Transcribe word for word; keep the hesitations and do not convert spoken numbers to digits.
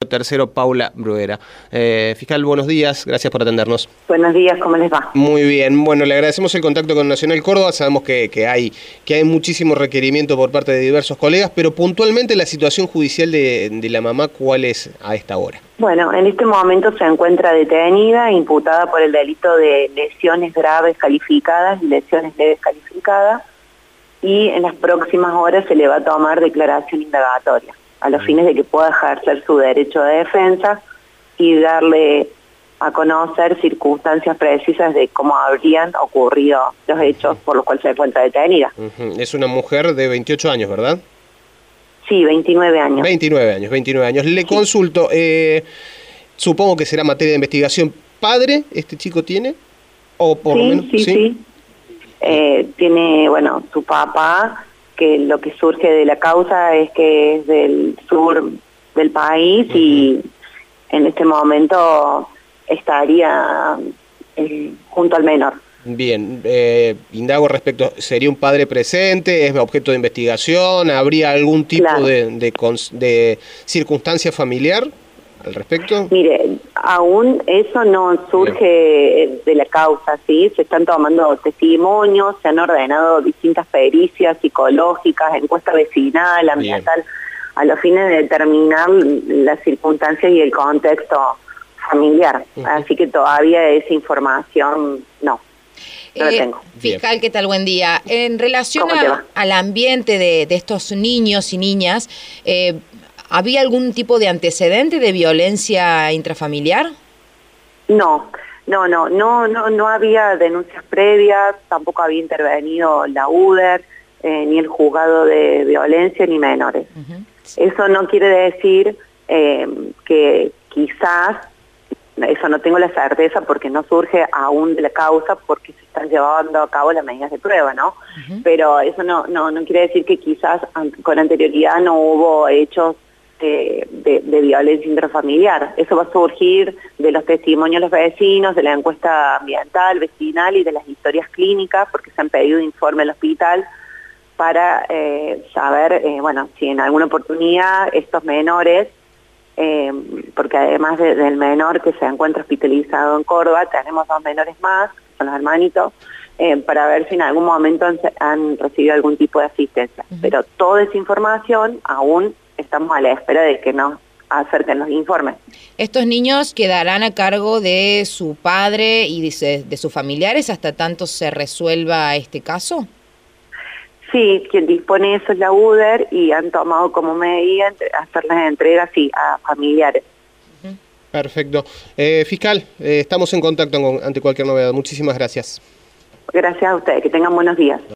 tercero, Paula Bruguera. Eh, fiscal, buenos días, gracias por atendernos. Buenos días, ¿cómo les va? Muy bien, bueno, le agradecemos el contacto con Nacional Córdoba, sabemos que, que, hay, que hay muchísimo requerimiento por parte de diversos colegas, pero puntualmente la situación judicial de, de la mamá, ¿cuál es a esta hora? Bueno, en este momento se encuentra detenida, imputada por el delito de lesiones graves calificadas y lesiones leves calificadas, y en las próximas horas se le va a tomar declaración indagatoria, a los fines de que pueda ejercer su derecho de defensa y darle a conocer circunstancias precisas de cómo habrían ocurrido los hechos por los cuales se encuentra detenida. Uh-huh. Es una mujer de veintiocho años, ¿verdad? Sí, veintinueve años. veintinueve años, veintinueve años. Le sí. consulto, eh, supongo que será materia de investigación. ¿Padre este chico tiene? ¿O por sí, lo menos? Sí, sí, sí. Eh, tiene, bueno, su papá, que lo que surge de la causa es que es del sur del país uh-huh. y en este momento estaría eh, junto al menor. Bien, eh, indago respecto, ¿sería un padre presente? ¿Es objeto de investigación? ¿Habría algún tipo claro. de, de, de circunstancia familiar al respecto? Mire, aún eso no surge Bien. de la causa, ¿sí? Se están tomando testimonios, se han ordenado distintas pericias psicológicas, encuesta vecinal, ambiental, Bien. a los fines de determinar las circunstancias y el contexto familiar. Uh-huh. Así que todavía esa información no. No eh, lo tengo. Fiscal, ¿qué tal? Buen día. En relación a, al ambiente de, de estos niños y niñas, eh, ¿había algún tipo de antecedente de violencia intrafamiliar? No, no, no, no, no, no había denuncias previas, tampoco había intervenido la U D E R, eh, ni el juzgado de violencia, ni menores. Uh-huh. Sí. Eso no quiere decir eh, que quizás, eso no tengo la certeza porque no surge aún de la causa, porque se están llevando a cabo las medidas de prueba, ¿no? Uh-huh. Pero eso no, no, no quiere decir que quizás con anterioridad no hubo hechos de, de, de violencia intrafamiliar. Eso va a surgir de los testimonios de los vecinos, de la encuesta ambiental, vecinal y de las historias clínicas, porque se han pedido informe al hospital para eh, saber, eh, bueno, si en alguna oportunidad estos menores, Eh, porque además de, del menor que se encuentra hospitalizado en Córdoba, tenemos dos menores más, que son los hermanitos, eh, para ver si en algún momento han, han recibido algún tipo de asistencia. Uh-huh. Pero toda esa información aún estamos a la espera de que nos acerquen los informes. ¿Estos niños quedarán a cargo de su padre y de, de sus familiares hasta tanto se resuelva este caso? Sí, quien dispone de eso es la U D E R y han tomado como medida hacer las entregas sí, a familiares. Perfecto. Eh, fiscal, eh, estamos en contacto con, ante cualquier novedad. Muchísimas gracias. Gracias a ustedes, que tengan buenos días.